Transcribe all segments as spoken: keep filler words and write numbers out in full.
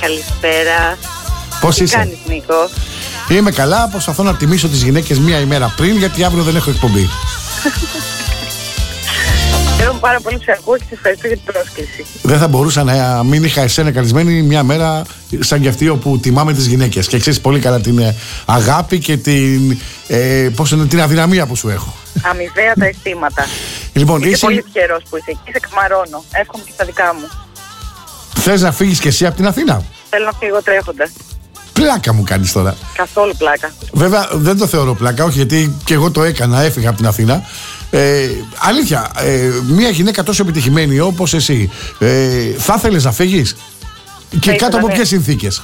Καλησπέρα. Πώς είσαι? Τι κάνεις, Νίκο? Είμαι καλά, προσπαθώ να τιμήσω τις γυναίκες μία ημέρα πριν, γιατί αύριο δεν έχω εκπομπή. Χαίρομαι πάρα πολύ που σε ακούω και σε ευχαριστώ για την πρόσκληση. Δεν θα μπορούσα να μην είχα εσένα καλεσμένη μια μέρα σαν κι αυτή όπου τιμάμε τις γυναίκες. Και ξέρεις πολύ καλά την αγάπη και την, ε, πώς είναι, την αδυναμία που σου έχω. Αμοιβαία τα αισθήματα. Λοιπόν, Είμαι είσαι... πολύ τυχερός που είσαι εκεί, σε καμαρώνω. Εύχομαι και στα δικά μου. Θες να φύγεις κι εσύ από την Αθήνα? Θέλω να φύγω τρέχοντας. Πλάκα μου κάνεις τώρα. Καθόλου πλάκα. Βέβαια δεν το θεωρώ πλάκα, όχι, γιατί και εγώ το έκανα, έφυγα από την Αθήνα. Ε, αλήθεια, ε, μια γυναίκα τόσο επιτυχημένη όπως εσύ, ε, θα ήθελες να φύγεις? Και θα κάτω από ναι. ποιες συνθήκες?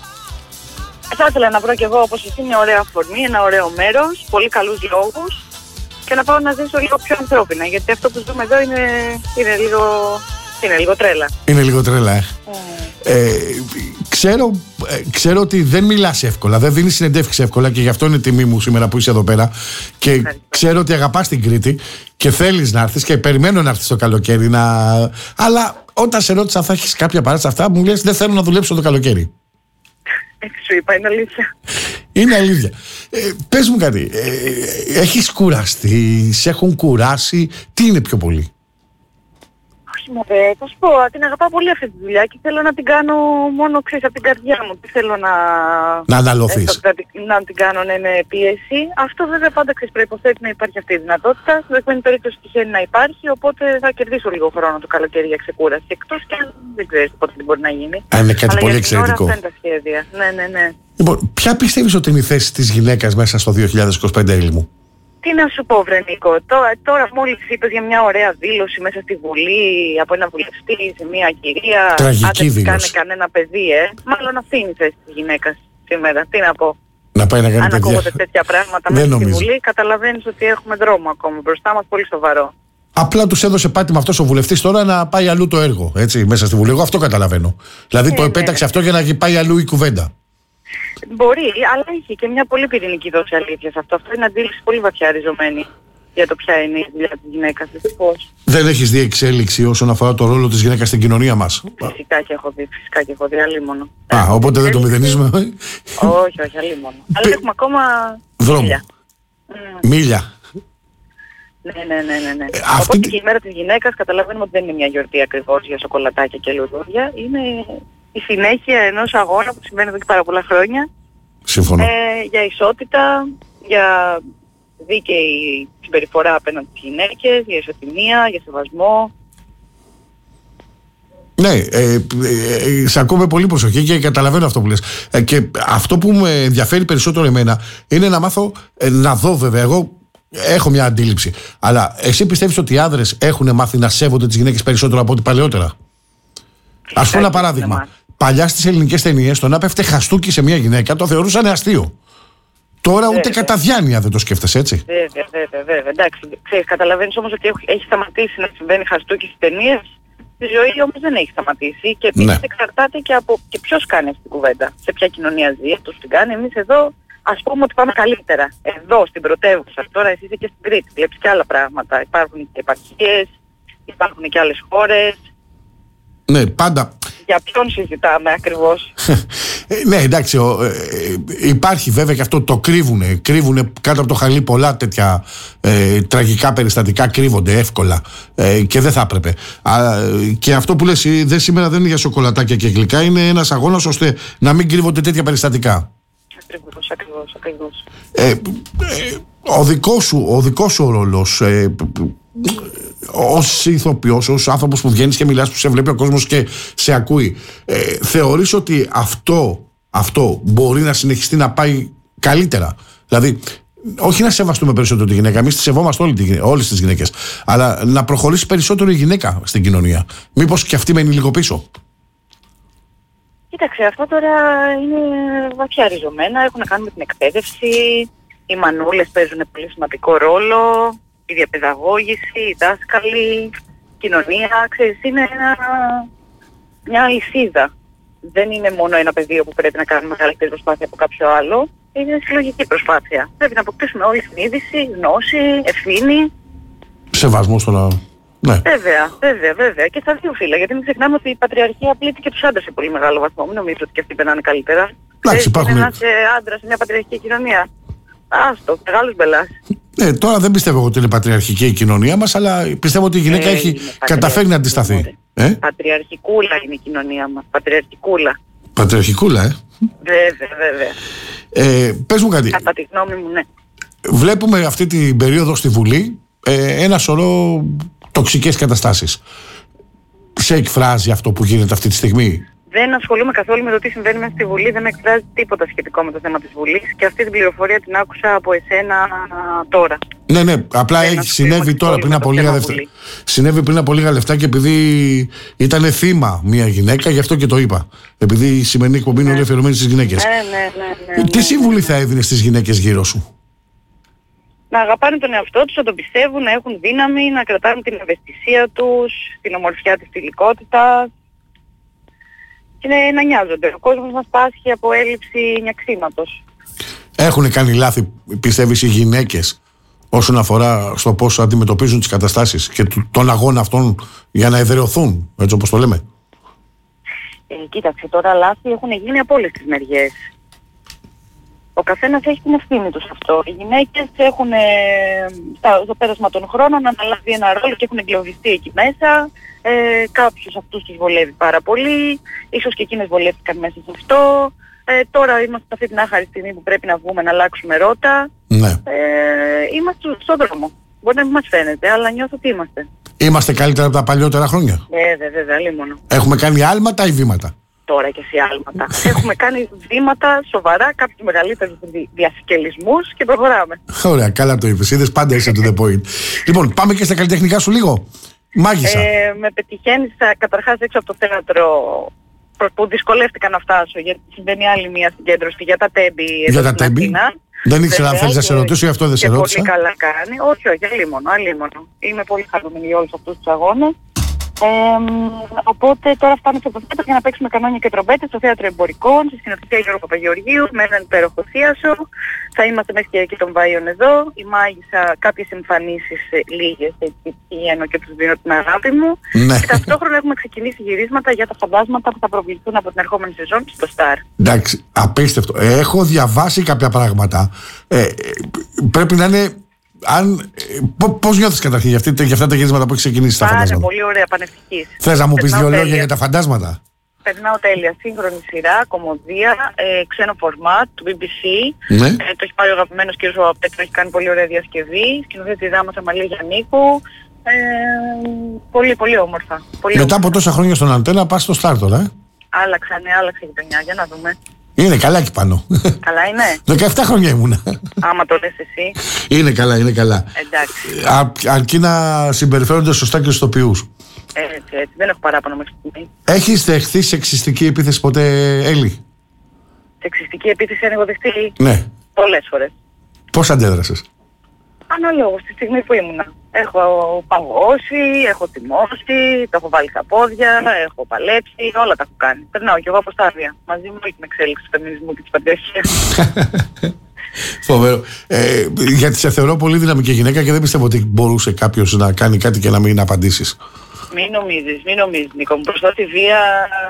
Θα ήθελα να βρω κι εγώ όπως εσύ μια ωραία αφορμή, ένα ωραίο μέρος, πολύ καλούς λόγους και να πάω να ζήσω λίγο πιο ανθρώπινα. Γιατί αυτό που ζούμε εδώ είναι, είναι, λίγο, είναι λίγο τρέλα. Είναι λίγο τρέλα, ε. Mm. Ε, ξέρω, ε, ξέρω ότι δεν μιλάς εύκολα, δεν δίνεις συνεντεύξεις εύκολα και γι' αυτό είναι τιμή μου σήμερα που είσαι εδώ πέρα. Και Ευχαριστώ. ξέρω ότι αγαπάς την Κρήτη και θέλεις να έρθεις και περιμένω να έρθεις το καλοκαίρι. Να... Αλλά όταν σε ρώτησα αν θα έχεις κάποια παράσταση αυτά, μου λες δεν θέλω να δουλέψω το καλοκαίρι. Έτσι σου είπα, είναι αλήθεια. Είναι αλήθεια. Ε, πες μου κάτι, ε, έχεις κουραστεί, σε έχουν κουράσει, τι είναι πιο πολύ? Όχι μωρέ, θα σου πω, την αγαπάω πολύ αυτή τη δουλειά και θέλω να την κάνω μόνο, ξέρεις, από την καρδιά μου. Τι θέλω να... Να αναλωθείς. Ε, να την κάνω να είναι πίεση. Αυτό βέβαια πάντα, ξέρεις, προϋποθέτει να υπάρχει αυτή η δυνατότητα. Στην δεδομένη περίπτωση τυχαίνει να υπάρχει, οπότε θα κερδίσω λίγο χρόνο το καλοκαίρι για ξεκούραση. Εκτός και αν δεν ξέρεις πότε τι μπορεί να γίνει. Α, είναι κάτι αλλά πολύ για την ώρα εξαιρετικό. αυτά είναι τα σχέδια. Ναι, ναι, ναι. Λοιπόν, ποια πιστεύεις ότι είναι η θέση της γυναίκας μέσα στο δύο χιλιάδες είκοσι πέντε, Έλλη μου? Τι να σου πω, βρε Νίκο, τώρα, τώρα μόλις είπες για μια ωραία δήλωση μέσα στη Βουλή από ένα βουλευτή σε μια κυρία. Τραγική άντε, δήλωση. Κάνε κανένα παιδί, ε. Μάλλον αυτή είναι η θέση της γυναίκας σήμερα. Τι να πω. Να πάει να κάνει Αν παιδιά. ακούγονται τέτοια πράγματα Δεν μέσα στη νομίζω. Βουλή, καταλαβαίνεις ότι έχουμε δρόμο ακόμα μπροστά μας, πολύ σοβαρό. Απλά τους έδωσε πάτημα αυτός ο βουλευτής τώρα να πάει αλλού το έργο, έτσι, μέσα στη Βουλή. Εγώ αυτό καταλαβαίνω. Δηλαδή Ε, το ναι. επέταξε αυτό για να πάει αλλού η κουβέντα. Μπορεί, αλλά έχει και μια πολύ πυρηνική δόση αλήθειας αυτό. Αυτό είναι αντίληψη πολύ βαθιά ριζωμένη για το ποια είναι η δουλειά της γυναίκας. Δυστυχώς. Δεν έχεις δει εξέλιξη όσον αφορά το ρόλο της γυναίκας στην κοινωνία μας? Φυσικά και έχω δει, φυσικά και έχω δει, αλίμονο. Α, οπότε δεν το μηδενίζουμε. Όχι, όχι, αλίμονο. Αλλά έχουμε ακόμα Δρόμο. μίλια. Mm. Μίλια. Ναι, ναι, ναι, ναι, ναι. Ε, αυτή Οπότε τη- και η μέρα της γυναίκας καταλαβαίνουμε ότι δεν είναι μια γιορτή ακριβώς για σοκολατάκια και λουλούδια. Είναι η συνέχεια ενός αγώνα που συμβαίνει εδώ και πάρα πολλά χρόνια. Συμφωνώ. Ε, για ισότητα, για δίκαιη συμπεριφορά απέναντι στις γυναίκες, για ισοτιμία, για σεβασμό. Ναι, ε, ε, ε, σε ακούω με πολύ προσοχή και καταλαβαίνω αυτό που λες. Ε, και αυτό που με ενδιαφέρει περισσότερο εμένα είναι να μάθω, ε, να δω βέβαια. Εγώ έχω μια αντίληψη. Αλλά εσύ πιστεύεις ότι οι άνδρες έχουν μάθει να σέβονται τις γυναίκες περισσότερο από ό,τι παλαιότερα? Ας πούμε ένα παράδειγμα. Παλιά στις ελληνικές ταινίες, το να πέφτε χαστούκι σε μια γυναίκα το θεωρούσαν αστείο. Τώρα ούτε Βέβαια. κατά διάνοια δεν το σκέφτεσαι, έτσι. Βέβαια, βέβαια, βέβαια. Εντάξει, ξέρεις, καταλαβαίνεις όμως ότι έχει- έχει σταματήσει να συμβαίνει χαστούκι στις ταινίες. Στη ζωή όμως δεν έχει σταματήσει και επίσης Ναι. εξαρτάται και από και ποιος κάνει αυτή την κουβέντα. Σε ποια κοινωνία ζει, αυτός την κάνει. Εμείς εδώ ας πούμε ότι πάμε καλύτερα. Εδώ στην πρωτεύουσα. Τώρα εσύ είσαι και στην Κρήτη, βλέπεις και άλλα πράγματα. Υπάρχουν και επαρχίες, υπάρχουν και άλλες χώρες. Ναι, πάντα. Για ποιον συζητάμε ακριβώς? Ε, ναι, εντάξει, ο, ε, ε, υπάρχει βέβαια και αυτό, το κρύβουνε. Κρύβουνε κάτω από το χαλί πολλά τέτοια ε, τραγικά περιστατικά, κρύβονται εύκολα ε, και δεν θα έπρεπε. Α, ε, και αυτό που λες, ε, δεν, σήμερα δεν είναι για σοκολατάκια και γλυκά, είναι ένας αγώνας ώστε να μην κρύβονται τέτοια περιστατικά. Ακριβώς, ακριβώς, ακριβώς. Ε, ε, ο δικός σου, ο δικός σου ρόλος ε, ως ηθοποιός, ως άνθρωπος που βγαίνεις και μιλάς, που σε βλέπει ο κόσμος και σε ακούει, ε, θεωρείς ότι αυτό, αυτό μπορεί να συνεχιστεί να πάει καλύτερα? Δηλαδή όχι να σεβαστούμε περισσότερο τη γυναίκα, εμείς τη σεβόμαστε όλοι, όλες τις γυναίκες, αλλά να προχωρήσει περισσότερο η γυναίκα στην κοινωνία. Μήπως και αυτή μένει λίγο πίσω? Κοίταξε, αυτό τώρα είναι βαθιά ριζωμένα, έχουν να κάνουν με την εκπαίδευση, οι μανούλες παίζουν πολύ σημαντικό ρόλο, η διαπαιδαγώγηση, οι δάσκαλοι, η κοινωνία, ξέρεις, είναι ένα, μια αλυσίδα. Δεν είναι μόνο ένα πεδίο που πρέπει να κάνουμε μεγαλύτερη προσπάθεια από κάποιο άλλο, είναι συλλογική προσπάθεια. Πρέπει να αποκτήσουμε όλη συνείδηση, γνώση, ευθύνη. Σεβασμό στον άλλο. Ναι. Βέβαια, βέβαια, βέβαια. Και στα δύο φύλλα. Γιατί μην ξεχνάμε ότι η πατριαρχία πλήττει και τους άντρες σε πολύ μεγάλο βαθμό. Μην νομίζω ότι και αυτοί περνάνε καλύτερα. Εντάξει, υπάρχουν. Είναι ένας άντρας σε μια πατριαρχική κοινωνία. Άστο, μεγάλος μπελάς. Ε, τώρα δεν πιστεύω ότι είναι πατριαρχική η κοινωνία μας, αλλά πιστεύω ότι η γυναίκα ε, έχει καταφέρει να αντισταθεί. Ε? Πατριαρχικούλα είναι η κοινωνία μας. Πατριαρχικούλα. Πατριαρχικούλα, ε. Βέβαια, βέβαια. Ε, πες μου κάτι. Κατά τη γνώμη μου, ναι. Βλέπουμε αυτή την περίοδο στη Βουλή ε, ένα σωρό τοξικές καταστάσεις. Σε εκφράζει αυτό που γίνεται αυτή τη στιγμή? Δεν ασχολούμαι καθόλου με το τι συμβαίνει μέσα στη Βουλή, δεν με εκφράζει τίποτα σχετικό με το θέμα της Βουλής και αυτή την πληροφορία την άκουσα από εσένα τώρα. Ναι, ναι, απλά έχει συνέβη τώρα πριν από λίγα λεπτά. Συνέβη πριν από λίγα λεπτά και επειδή ήταν θύμα μια γυναίκα, γι' αυτό και το είπα. Επειδή η σημερινή εκπομπή είναι όλη αφιερωμένη στις γυναίκες. Ναι, ναι, ναι, ναι, ναι. Τι σύμβουλη θα έδινε στις γυναίκες γύρω σου? Να αγαπάνε τον εαυτό τους, να τον πιστεύουν, να έχουν δύναμη, να κρατάνε την ευαισθησία τους, την ομορφιά της θηλυκότητας και να, να νοιάζονται. Ο κόσμος μας πάσχει από έλλειψη νιαξίματος. Έχουν κάνει λάθη, πιστεύεις, οι γυναίκες όσον αφορά στο πώς αντιμετωπίζουν τις καταστάσεις και τον αγώνα αυτών για να εδραιωθούν, έτσι όπως το λέμε? Ε, κοίταξε, τώρα λάθη έχουν γίνει από όλες τις μεριές. Ο καθένας έχει την ευθύνη του σε αυτό. Οι γυναίκες έχουν ε, στο πέρασμα των χρόνων αναλάβει ένα ρόλο και έχουν εγκλωβιστεί εκεί μέσα. Ε, κάποιους αυτούς τους βολεύει πάρα πολύ, ίσως και εκείνες βολεύτηκαν μέσα σε αυτό. Ε, τώρα είμαστε σε αυτή την άχαρη στιγμή που πρέπει να βγούμε να αλλάξουμε ρότα. Ναι. Ε, είμαστε στον δρόμο. Μπορεί να μην μας φαίνεται, αλλά νιώθω ότι είμαστε. Είμαστε καλύτερα από τα παλιότερα χρόνια? Βέβαια, βέβαια, λίμωνο. Έχουμε κάνει άλματα ή βήματα? Τώρα και σε άλματα. Έχουμε κάνει βήματα σοβαρά, κάποιους μεγαλύτερους διασκελισμούς και προχωράμε. Ωραία, καλά το είπες. Είδες, πάντα είσαι to the point. Λοιπόν, πάμε και στα καλλιτεχνικά σου λίγο. Μάγισσα. Ε, με πετυχαίνεις καταρχάς έξω από το θέατρο που δυσκολεύτηκα να φτάσω, γιατί συμβαίνει άλλη μια συγκέντρωση για τα τέμπη εδώ στην Αθήνα. Δεν ήξερα αν θέλεις να σε ρωτήσω, γι' αυτό δεν σε ρώτησα. Πολύ καλά κάνει. Όχι, όχι, αλίμονο, αλίμονο. Είμαι πολύ χαρούμενη για όλους αυτούς τους αγώνες. Ε, οπότε τώρα φτάνω στο θέατρο για να παίξουμε κανόνια και τρομπέτες στο θέατρο Εμπορικών, στη σκηνοθεσία Γιώργου Παπαγεωργίου, με έναν υπέροχο θίασο. Θα είμαστε μέχρι και εκεί των Βάιων εδώ. Η μάγισσα, κάποιες εμφανίσεις ε, λίγες, έτσι πηγαίνω και τους δίνω την αγάπη μου. Ναι. Και ταυτόχρονα έχουμε ξεκινήσει γυρίσματα για τα φαντάσματα που θα προβληθούν από την ερχόμενη σεζόν στο Star. Εντάξει, απίστευτο. Έχω διαβάσει κάποια πράγματα. Ε, πρέπει να είναι. Αν, πώς νιώθεις καταρχήν για, αυτή, για αυτά τα γυρίσματα που έχει ξεκινήσει στα φαντάσματα? Πάρα πολύ ωραία, πανευτικής. Θες να μου πεις δύο τέλεια. λόγια για τα φαντάσματα? Περνάω τέλεια. Σύγχρονη σειρά, κομμωδία, ε, ξένο φορμάτ του μπι μπι σι. Ναι. Ε, το έχει πάρει ο αγαπημένος κ. Παπαπέτρου, έχει κάνει πολύ ωραία διασκευή. Σκηνοθέτη τη δάμα Αμαλία Γιαννίκου. Ε, πολύ, πολύ όμορφα. Πολύ Μετά όμορφα. από τόσα χρόνια στον Αντένα πας στο Star τώρα, ε? Άλλαξα, ναι, άλλαξε η γειτονιά. Για να δούμε. Είναι καλά εκεί πάνω. Καλά είναι. δεκαεπτά χρόνια ήμουνα. Άμα το λες εσύ. Είναι καλά, είναι καλά. Εντάξει. Α, αρκεί να συμπεριφέρονται σωστά και στους τοπιούς. Έτσι, έτσι. Δεν έχω παράπονο μέχρι στιγμή. Έχεις δεχθεί σεξιστική επίθεση ποτέ, Έλλη? Σεξιστική επίθεση αν έχω δεχτεί? Ναι. Πολλές φορές. Πώς αντέδρασες? Αναλόγως τη στιγμή που ήμουνα. Έχω παγώσει, έχω τιμώσει, το έχω βάλει στα πόδια, έχω παλέψει, όλα τα έχω κάνει. Περνάω κι εγώ από στάδια. Μαζί με όλη την εξέλιξη του φεμινισμού και της πατριαρχίας. Φοβερό. Ε, γιατί σε θεωρώ πολύ δυναμική γυναίκα και δεν πιστεύω ότι μπορούσε κάποιος να κάνει κάτι και να μην απαντήσεις. Μην νομίζεις, μην νομίζεις, Νίκο μου. Μπροστά τη βία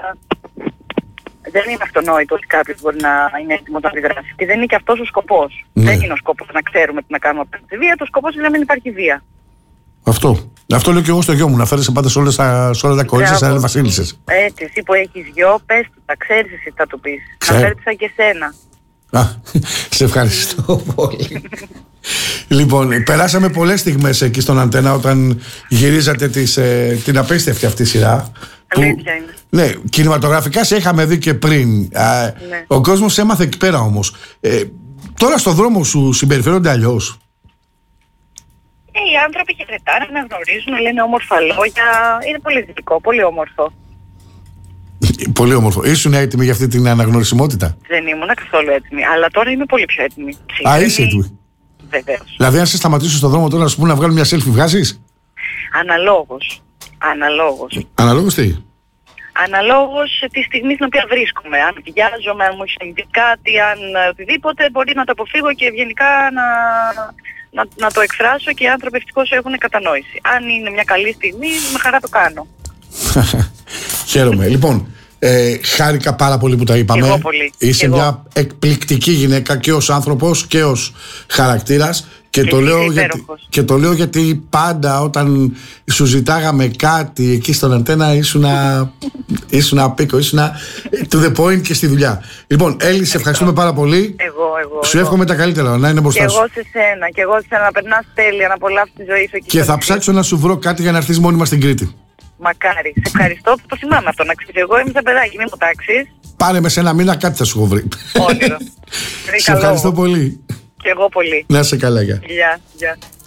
δεν είναι αυτονόητο ότι κάποιος μπορεί να είναι έτοιμος να αντιδράσει. Και δεν είναι και αυτός ο σκοπός. Ναι. Δεν είναι ο σκοπός να ξέρουμε τι να κάνουμε από τη βία. Το σκοπός είναι να μην υπάρχει βία. Αυτό. Αυτό λέω και εγώ στο γιο μου, να φέρεσαι πάντα σε, όλες τα, σε όλα τα κορίτσια σαν βασίλισσες. Έτσι, εσύ που έχεις γιο, πες του, τα ξέρεις εσύ θα του πεις. Να φέρεις σαν και σένα. Α, σε ευχαριστώ πολύ. Λοιπόν, περάσαμε πολλές στιγμές εκεί στον Αντένα όταν γυρίζατε τις, ε, την απίστευτη αυτή σειρά. Αλήθεια είναι. Ναι, κινηματογραφικά σε είχαμε δει και πριν. Α, Ναι. Ο κόσμος έμαθε εκεί πέρα όμως. Ε, τώρα στον δρόμο σου συμπεριφέρονται αλλιώς? Ε, οι άνθρωποι χαιρετάνε, αναγνωρίζουν, λένε όμορφα λόγια. Είναι πολύ δυτικό, πολύ όμορφο. Πολύ όμορφο. Ήσουν έτοιμη για αυτή την αναγνωρισιμότητα? Δεν ήμουν καθόλου έτοιμη, αλλά τώρα είμαι πολύ πιο έτοιμη. Α, είσαι έτοιμη? Βεβαίως. Δηλαδή, αν σε σταματήσω στον δρόμο τώρα να σου πούνε να βγάλω μια selfie, βγάζεις? Αναλόγως. Αναλόγως. Αναλόγως τι? Αναλόγως τη στιγμή στην οποία βρίσκομαι. Αν βιάζομαι, αν μου έχει συμβεί κάτι, αν οτιδήποτε, μπορεί να το αποφύγω και ευγενικά να, να, να το εκφράσω και οι άνθρωποι ευτυχώς έχουν κατανόηση. Αν είναι μια καλή στιγμή, με χαρά το κάνω. Χαίρομαι. Λοιπόν, ε, χάρηκα πάρα πολύ που τα είπαμε. Εγώ πολύ. Είσαι Εγώ. μια εκπληκτική γυναίκα και ως άνθρωπος και ως χαρακτήρας. Και, Και το λέω γιατί, υπέροχος. και το λέω γιατί πάντα όταν σου ζητάγαμε κάτι εκεί στον Αντένα ήσουνα, ήσουνα πίκο, ήσουνα to the point και στη δουλειά. Λοιπόν, Έλλη, σε ευχαριστούμε πάρα πολύ. Εγώ, εγώ. Σου εγώ. εύχομαι τα καλύτερα, να είναι μπροστά Και σου. εγώ σε σένα, και εγώ σε σένα, να περνάς τέλεια, να απολαύσεις τη ζωή σου εκεί. Και στο θα νησί. ψάξω να σου βρω κάτι για να έρθεις μόνιμα στην Κρήτη. Μακάρι. Σε ευχαριστώ που το θυμάμαι αυτό, να ξέρεις. Εγώ είμαι σαν παιδάκι, μην μου τάξεις. Πάρε με σε ένα μήνα κάτι θα σου έχω βρει. Όνειρο. Σε ευχαριστώ πολύ. Και εγώ πολύ. Να είσαι καλά, γεια. Γεια, γεια.